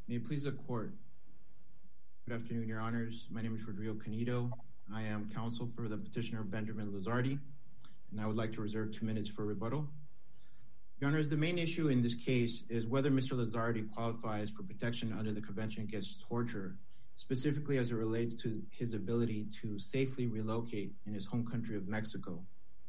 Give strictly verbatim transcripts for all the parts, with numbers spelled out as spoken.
May it please the court. Good afternoon, your honors. My name is Rodrigo Canedo. I am counsel for the petitioner Benjamin Lizardi, and I would like to reserve two minutes for rebuttal. Your honors, the main issue in this case is whether Mister Lizardi qualifies for protection under the Convention Against Torture, specifically as it relates to his ability to safely relocate in his home country of Mexico.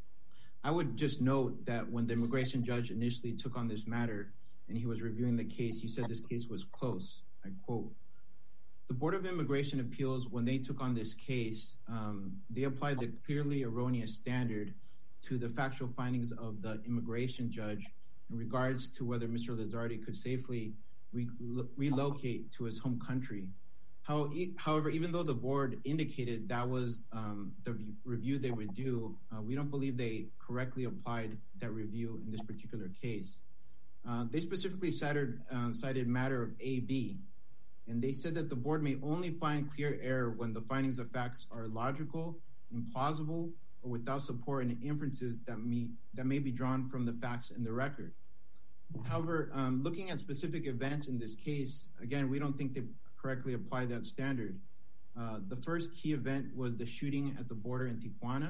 I would just note that when the immigration judge initially took on this matter and he was reviewing the case, he said this case was close. I quote, "The Board of Immigration Appeals, when they took on this case, um, they applied the clearly erroneous standard to the factual findings of the immigration judge in regards to whether Mister Lizardi could safely re- relocate to his home country. How, e- however, even though the board indicated that was um, the v- review they would do, uh, we don't believe they correctly applied that review in this particular case. Uh, they specifically cited, uh, cited matter of A B, and they said that the board may only find clear error when the findings of facts are logical, implausible, or without support and inferences that may, that may be drawn from the facts in the record. However, um, looking at specific events in this case, again, we don't think they correctly applied that standard. Uh, the first key event was the shooting at the border in Tijuana.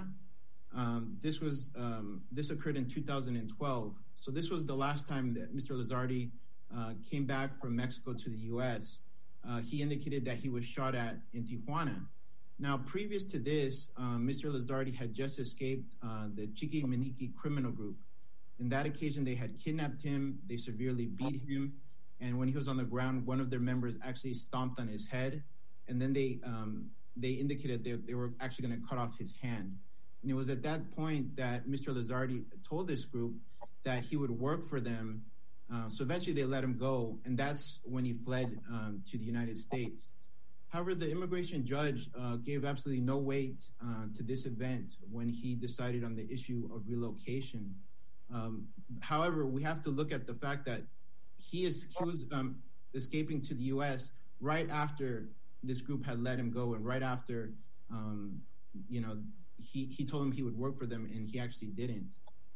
Um, this was um, this occurred in two thousand twelve. So this was the last time that Mister Lizardi uh, came back from Mexico to the U S. Uh, he indicated that he was shot at in Tijuana. Now, previous to this, uh, Mister Lizardi had just escaped uh, the Chiqui Maniqui criminal group. In that occasion, they had kidnapped him, they severely beat him, and when he was on the ground, one of their members actually stomped on his head, and then they um, they indicated they, they were actually going to cut off his hand. And it was at that point that Mister Lizardi told this group that he would work for them. Uh, so eventually they let him go, and that's when he fled um, to the United States. However, the immigration judge uh, gave absolutely no weight uh, to this event when he decided on the issue of relocation. Um, however, we have to look at the fact that he, is, he was um, escaping to the U S right after this group had let him go, and right after, um, you know, he, he told him he would work for them, and he actually didn't.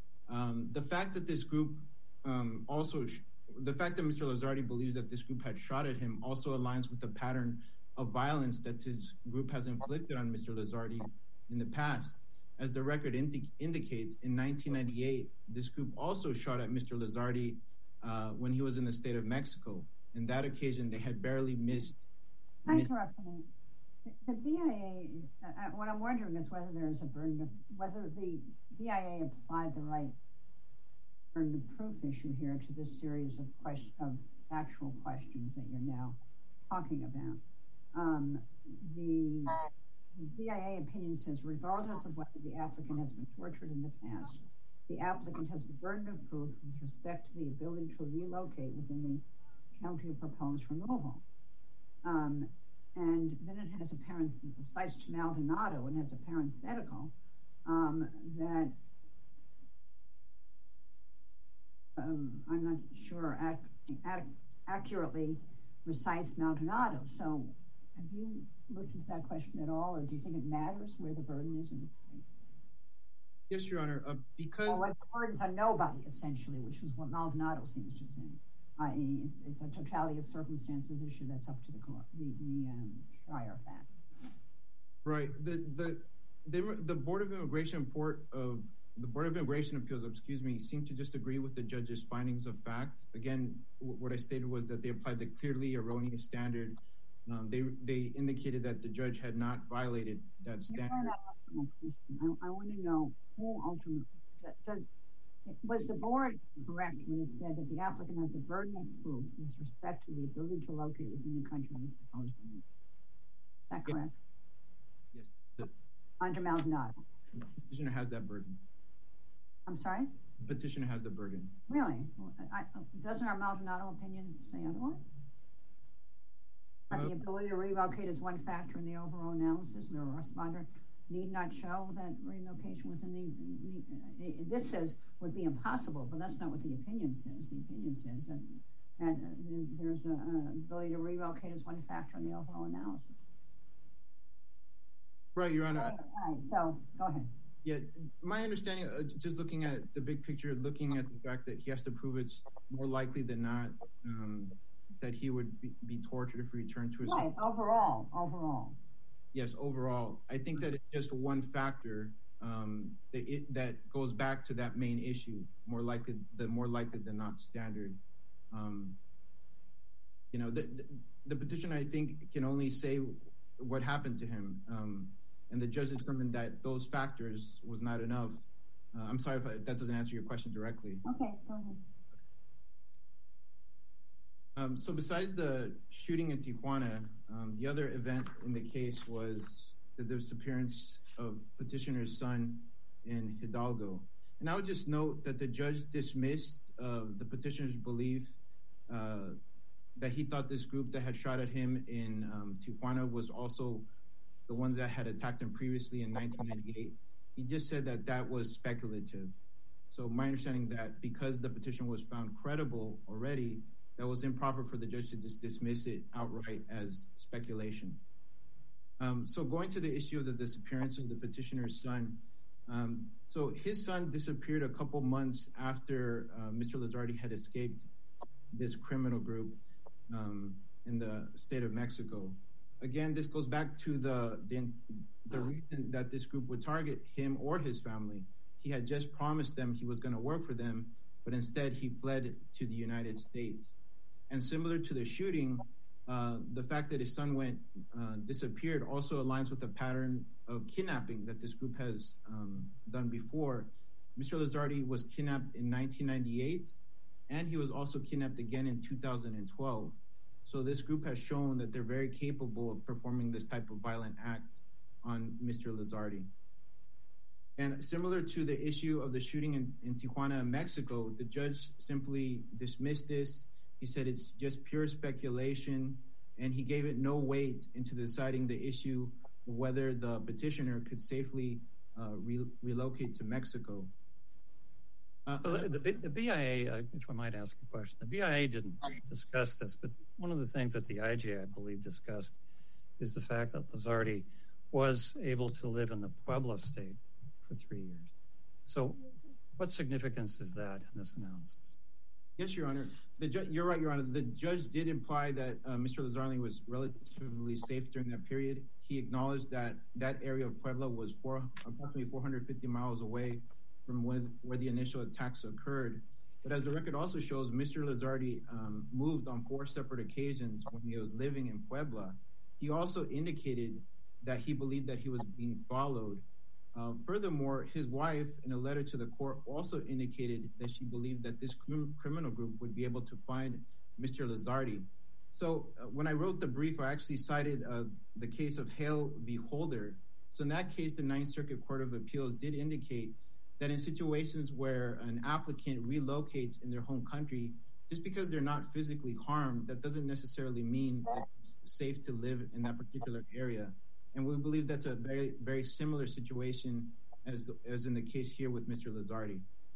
Um, the fact that this group um, also, sh- the fact that Mister Lizardi believes that this group had shot at him also aligns with the pattern of violence that his group has inflicted on Mister Lizardi in the past. As the record indi- indicates, in nineteen ninety-eight, this group also shot at Mister Lizardi uh, when he was in the state of Mexico. In that occasion, they had barely missed. I interrupt me. The, the B I A, uh, what I'm wondering is whether there is a burden of, whether the B I A applied the right burden of proof issue here to this series of question, of actual questions that you're now talking about. Um, the, the B I A opinion says, regardless of whether the applicant has been tortured in the past, the applicant has the burden of proof with respect to the ability to relocate within the county of proposed removal. Um, and then it has a parent, cites to Maldonado, and has a parenthetical um, that um, I'm not sure ac- ac- accurately recites Maldonado. So have you looked into that question at all, or do you think it matters where the burden is in this case? Yes, Your Honor, uh, because... Well, like the burdens on nobody, essentially, which is what Maldonado seems to say. that is, it's, it's a totality of circumstances issue that's up to the court, the, the um, trier fact. Right. The, the the the Board of Immigration Port of the Board of Immigration Appeals, excuse me, seemed to just agree with the judge's findings of fact. Again, w- what I stated was that they applied the clearly erroneous standard. Um, they they indicated that the judge had not violated that standard. I, I want to know who ultimately does. Was the board correct when it said that the applicant has the burden of proof with respect to the ability to locate within the country? Is that correct? Yes. The, Under Maldonado. the petitioner has that burden. I'm sorry? The petitioner has the burden. Really? I, doesn't our Maldonado opinion say otherwise? Uh, the ability to relocate is one factor in the overall analysis, and the responder need not show that relocation within the, the this says would be impossible, but that's not what the opinion says. The opinion says that and uh, there's a uh, ability to relocate is one factor in the overall analysis. Right, Your Honor. All right, all right, so go ahead. Yeah, my understanding, uh, just looking at the big picture, looking at the fact that he has to prove it's more likely than not um, that he would be, be tortured if he returned to his right, overall, overall. Yes, overall. I think that it's just one factor um, that, it, that goes back to that main issue, more likely, the more likely than not standard. Um, you know, the, the, the petitioner, I think, can only say what happened to him. Um, and the judge determined that those factors was not enough. Uh, I'm sorry if, I, if that doesn't answer your question directly. Okay, go ahead. Um, so besides the shooting in Tijuana, um, the other event in the case was the disappearance of petitioner's son in Hidalgo. And I would just note that the judge dismissed uh, the petitioner's belief uh, that he thought this group that had shot at him in um, Tijuana was also the ones that had attacked him previously in nineteen ninety-eight. He just said that that was speculative. So my understanding that because the petition was found credible already, that was improper for the judge to just dismiss it outright as speculation. Um, so going to the issue of the disappearance of the petitioner's son, um, so his son disappeared a couple months after uh, Mister Lizardi had escaped this criminal group um, in the state of Mexico. Again, this goes back to the, the the reason that this group would target him or his family. He had just promised them he was going to work for them, but instead he fled to the United States. And similar to the shooting, uh, the fact that his son went uh, disappeared also aligns with the pattern of kidnapping that this group has um, done before. Mister Lizardi was kidnapped in nineteen ninety-eight, and he was also kidnapped again in two thousand twelve. So this group has shown that they're very capable of performing this type of violent act on Mister Lizardi. And similar to the issue of the shooting in, in Tijuana, Mexico, the judge simply dismissed this. He said it's just pure speculation, and he gave it no weight into deciding the issue of whether the petitioner could safely uh, re- relocate to Mexico. Uh, so the, the, the B I A, uh, if I might ask a question, the B I A didn't discuss this, but one of the things that the I J, I believe, discussed is the fact that Lizardi was able to live in the Puebla state for three years. So what significance is that in this analysis? Yes, Your Honor. The ju- you're right, Your Honor. The judge did imply that uh, Mister Lizardi was relatively safe during that period. He acknowledged that that area of Puebla was four, approximately four hundred fifty miles away from where, where the initial attacks occurred. But as the record also shows, Mister Lizardi um, moved on four separate occasions when he was living in Puebla. He also indicated that he believed that he was being followed. Uh, furthermore, his wife, in a letter to the court, also indicated that she believed that this crim- criminal group would be able to find Mister Lizardi. So uh, when I wrote the brief, I actually cited uh, the case of Hale v. Holder. So in that case, the Ninth Circuit Court of Appeals did indicate that in situations where an applicant relocates in their home country, just because they're not physically harmed, that doesn't necessarily mean that it's safe to live in that particular area. And we believe that's a very, very similar situation as the, as in the case here with Mister Lizardi.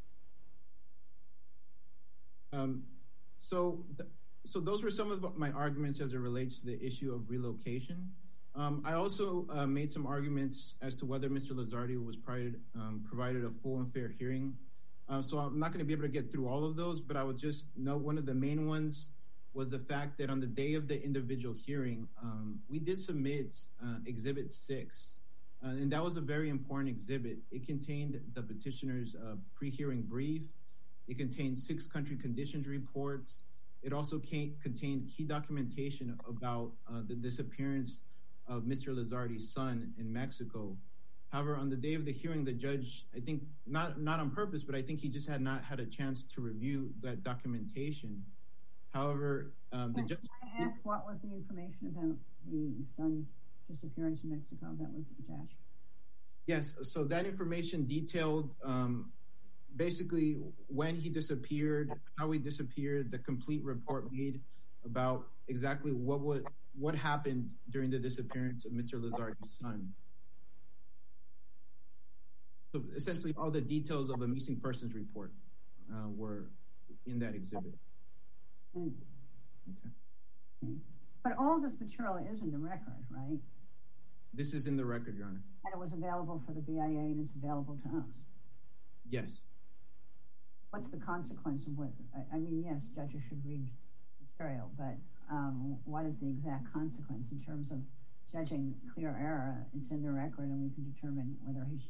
Um, so, th- so those were some of my arguments as it relates to the issue of relocation. Um, I also uh, made some arguments as to whether Mister Lizardi was provided, um, provided a full and fair hearing. Uh, so I'm not going to be able to get through all of those, but I would just note one of the main ones was the fact that on the day of the individual hearing, um, we did submit uh, Exhibit six, uh, and that was a very important exhibit. It contained the petitioner's uh, pre-hearing brief. It contained six country conditions reports. It also came, contained key documentation about uh, the disappearance of Mister Lizardi's son in Mexico. However, on the day of the hearing, the judge, I think, not, not on purpose, but I think he just had not had a chance to review that documentation. However, um, the judge... Can I ask what was the information about the son's disappearance in Mexico that was attached? Yes, so that information detailed um, basically when he disappeared, how he disappeared, the complete report made about exactly what was, what happened during the disappearance of Mister Lizardi's son. So essentially all the details of a missing persons report uh, were in that exhibit. Mm. Okay. But all this material is in the record, right? This is in the record, Your Honor. And it was available for the B I A and it's available to us? Yes. What's the consequence of what, I, I mean, yes, judges should read material, but know, what is the exact consequence in terms of judging clear error. It's in the record, and we can determine whether he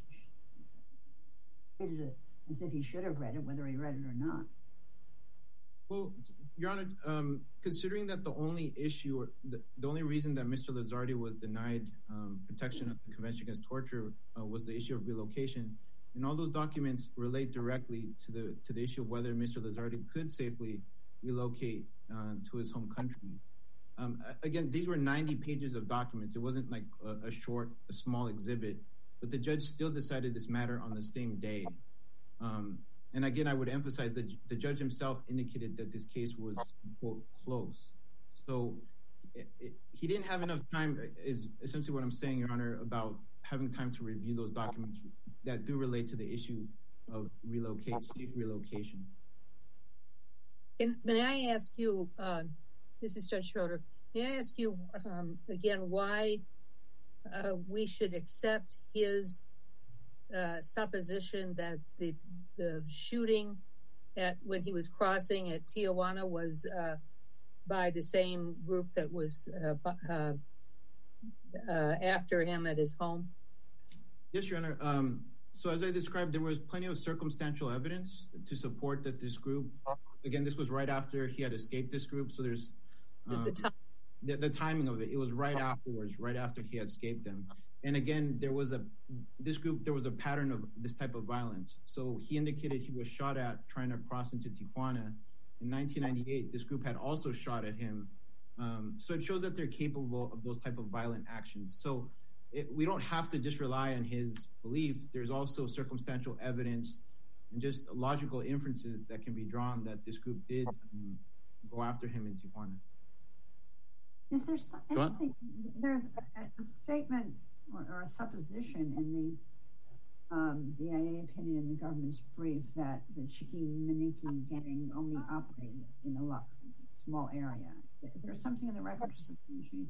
read it as if he should have read it, whether he read it or not. Well, Your Honor, um, considering that the only issue, or the, the only reason that Mister Lizardi was denied um, protection of the Convention Against Torture uh, was the issue of relocation, and all those documents relate directly to the to the issue of whether Mister Lizardi could safely relocate uh, to his home country. Um, again, these were ninety pages of documents. It wasn't like a, a short, a small exhibit, but the judge still decided this matter on the same day. Um, and again, I would emphasize that the judge himself indicated that this case was, quote, close. So it, it, he didn't have enough time, is essentially what I'm saying, Your Honor, about having time to review those documents that do relate to the issue of relocate, safe relocation. And may I ask you, uh, this is Judge Schroeder, may I ask you um, again why uh, we should accept his uh, supposition that the the shooting at when he was crossing at Tijuana was uh, by the same group that was uh, uh, uh, after him at his home? Yes, Your Honor. Um, so as I described, there was plenty of circumstantial evidence to support that this group, again, this was right after he had escaped this group. So there's um, the, time? the, the timing of it. It was right afterwards, right after he had escaped them. And again, there was a, this group, there was a pattern of this type of violence. So he indicated he was shot at trying to cross into Tijuana. In nineteen ninety-eight, this group had also shot at him. Um, so it shows that they're capable of those type of violent actions. So it, we don't have to just rely on his belief. There's also circumstantial evidence and just logical inferences that can be drawn that this group did um, go after him in Tijuana. Is there anything, there's a, a statement or, or a supposition in the um, B I A opinion in the government's brief that the Chiquiminiki gang only operated in a lot, small area. Is there something in the record to substantiate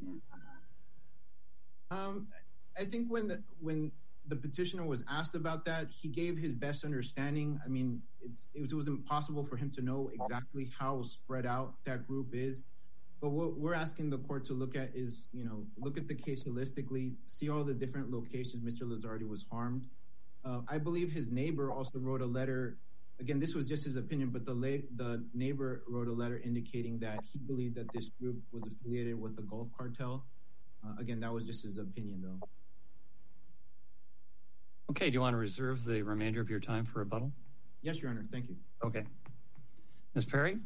that? Um, I think when the when the petitioner was asked about that, he gave his best understanding. I mean, it's it was, it was impossible for him to know exactly how spread out that group is. But what we're asking the court to look at is, you know, look at the case holistically, see all the different locations Mister Lizardi was harmed. Uh, I believe his neighbor also wrote a letter. Again, this was just his opinion, but the la- the neighbor wrote a letter indicating that he believed that this group was affiliated with the Gulf Cartel. Uh, again, that was just his opinion, though. Okay, do you want to reserve the remainder of your time for rebuttal? Yes, Your Honor. Thank you. Okay. Miz Perry?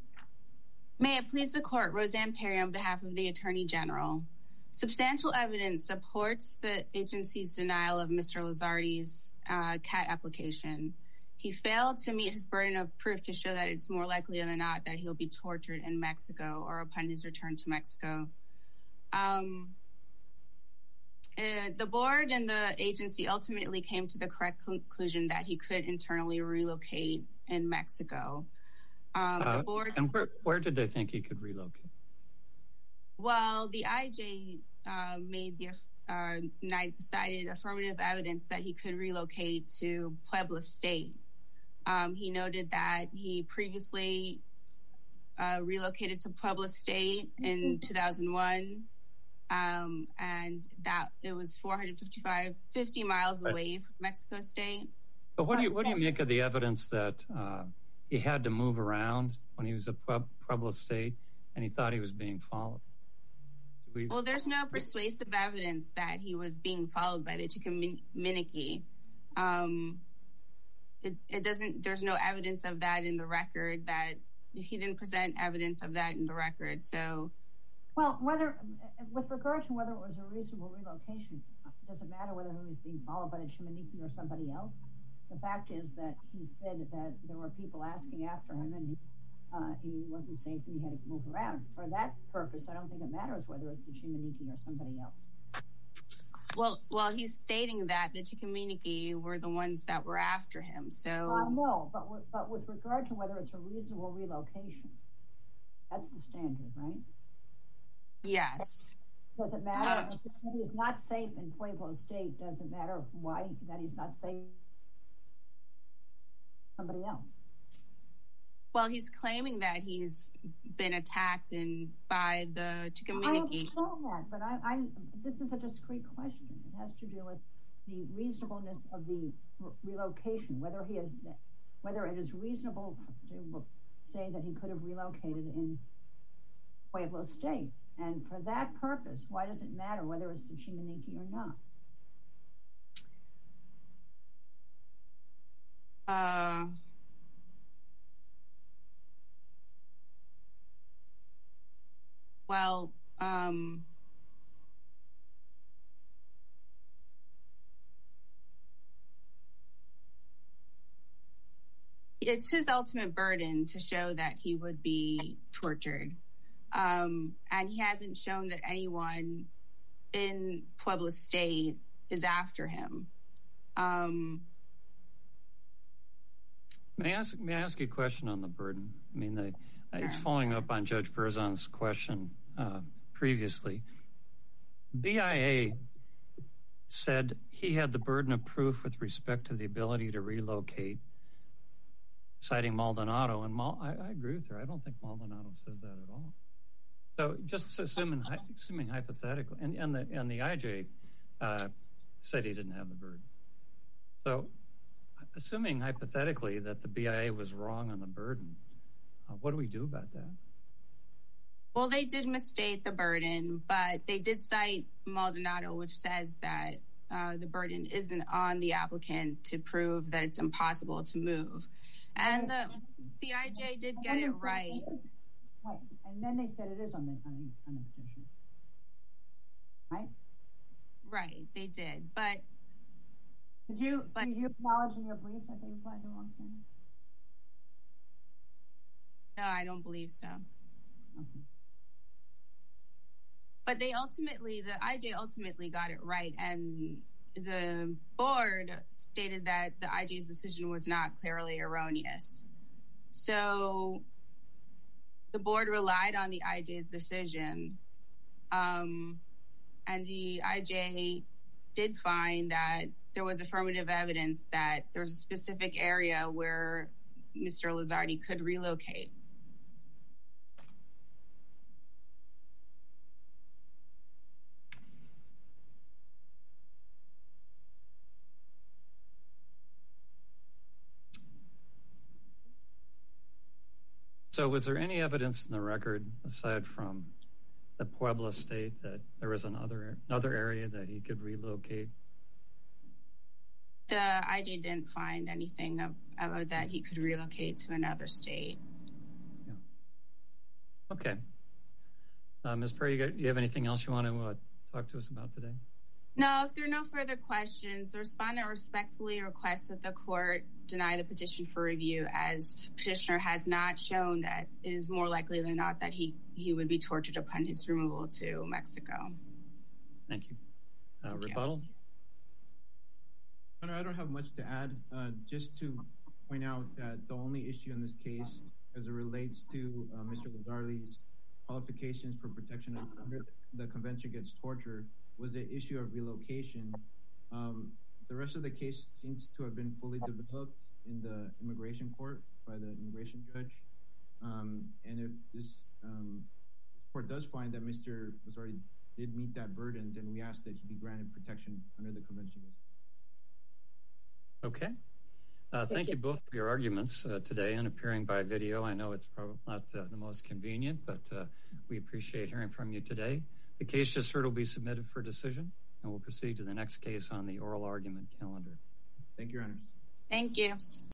May it please the court, Roseanne Perry on behalf of the Attorney General. Substantial evidence supports the agency's denial of Mister Lizardi's uh, C A T application. He failed to meet his burden of proof to show that it's more likely than not that he'll be tortured in Mexico or upon his return to Mexico. Um, uh, the board and the agency ultimately came to the correct conclusion that he could internally relocate in Mexico. Um, uh, the board and where, where did they think he could relocate? Well, the I J uh, made the uh, cited affirmative evidence that he could relocate to Puebla State. Um, he noted that he previously uh, relocated to Puebla State in two thousand one, um, and that it was four hundred fifty-five, fifty miles away from Mexico State. But what do you what do you make of the evidence that uh, he had to move around when he was at Puebla State and he thought he was being followed? We... Well, there's no persuasive evidence that he was being followed by the Chiquiminiki. Um, it, it doesn't, there's no evidence of that in the record, that he didn't present evidence of that in the record. So, well, whether, with regard to whether it was a reasonable relocation, does it matter whether he was being followed by the Chiquiminiki or somebody else? The fact is that he said that there were people asking after him and he, uh, he wasn't safe and he had to move around. For that purpose, I don't think it matters whether it's the Chiquiminiki or somebody else. Well, well, he's stating that the Chiquiminiki were the ones that were after him. So I know, but with, but with regard to whether it's a reasonable relocation, that's the standard, right? Yes. Does it matter uh, if he's not safe in Pueblo State? Does it matter why that he's not safe? Somebody else. Well, he's claiming that he's been attacked and by the to communicate. I understand that, but I, I this is a discrete question. It has to do with the reasonableness of the re- relocation, whether he is, whether it is reasonable to say that he could have relocated in Pueblo State, and for that purpose, why does it matter whether it's to Chimaniki or not? Uh. Well, um, it's his ultimate burden to show that he would be tortured. Um, and he hasn't shown that anyone in Pueblo State is after him. Um, may I ask, may I ask you a question on the burden? I mean, the, it's following up on Judge Berzon's question uh, previously. B I A said he had the burden of proof with respect to the ability to relocate, citing Maldonado. And Mal- I, I agree with her. I don't think Maldonado says that at all. So just assuming, assuming hypothetically, and, and, the, and the I J uh, said he didn't have the burden. So assuming hypothetically that the B I A was wrong on the burden, Uh, what do we do about that? Well, they did misstate the burden, but they did cite Maldonado, which says that uh, the burden isn't on the applicant to prove that it's impossible to move. And the, the I J did get it right. Right. And then they said it is on the, on the, on the petition. Right? Right, they did. But did you, but, did you acknowledge in your brief that they applied the wrong standard? No, I don't believe so. Okay. But they ultimately, the I J ultimately got it right, and the board stated that the I J's decision was not clearly erroneous. So the board relied on the I J's decision, um, and the I J did find that there was affirmative evidence that there was a specific area where Mister Lizardi could relocate. So was there any evidence in the record, aside from the Pueblo State, that there was another, another area that he could relocate? The I J didn't find anything of, of that he could relocate to another state. Yeah. Okay. Uh, Miz Perry, you, got, you have anything else you want to uh, talk to us about today? No, if there are no further questions, the respondent respectfully requests that the court deny the petition for review, as petitioner has not shown that it is more likely than not that he, he would be tortured upon his removal to Mexico. Thank you. Uh, Thank rebuttal? You. I don't have much to add. Uh, just to point out that the only issue in this case, as it relates to uh, Mister Lizardi's qualifications for protection under the convention against torture, was the issue of relocation. Um, the rest of the case seems to have been fully developed in the immigration court by the immigration judge. Um, and if this um, court does find that Mister Lizardi did meet that burden, then we ask that he be granted protection under the convention. Okay. Uh, thank, thank you. you both for your arguments uh, today and appearing by video. I know it's probably not uh, the most convenient, but uh, we appreciate hearing from you today. The case just heard will be submitted for decision, and we'll proceed to the next case on the oral argument calendar. Thank you, Your Honors. Thank you.